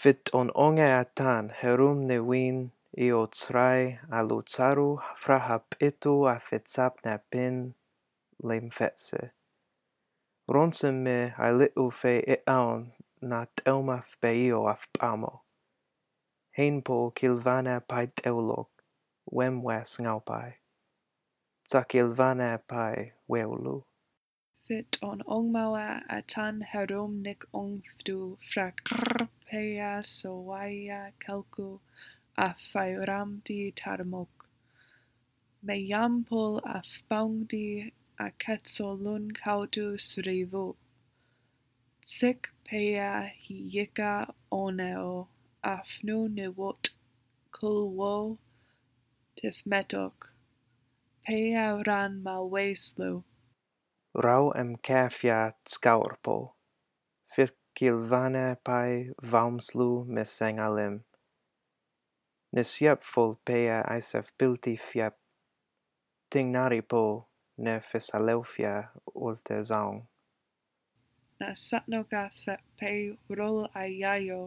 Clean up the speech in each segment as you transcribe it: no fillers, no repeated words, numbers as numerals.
Fit on onge atan herum ne win io tsrai alutsaru frahap itu afetsap napin lemfetse. Ronsen me alitu fe eaon na telma fbeio afpamo. Heinpo kilvana pai teulog, wem wes ngaupai. Tsa kilvana pai weulu. Fit on ongmawa atan herum nik ongfdu frakr peya sowaya kelku afairamdi tarmok. Meyampol afbangdi aketsolun kaudu srivu. Tsik peya hiyika oneo afnu niwot kulwo tifmetok. Peya ran malweslu. Rau kafia tskaurpo. Fit kilvana pai vaumslu mesengalim. Nesiep fol peya isef pilti fiep. Tingnari po ne Philadelphia ulte zaung. Na satnoga pe rol ayayo.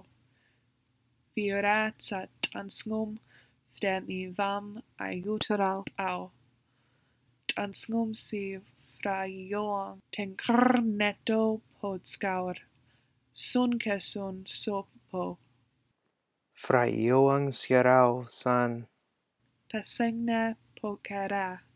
Virat sat ansngum fdemi vam ayutural au. Ansngum si frajoang tenkr neto podskaur. Sun kesun sopo. Fra Joang Sierau san Pesengna pokara.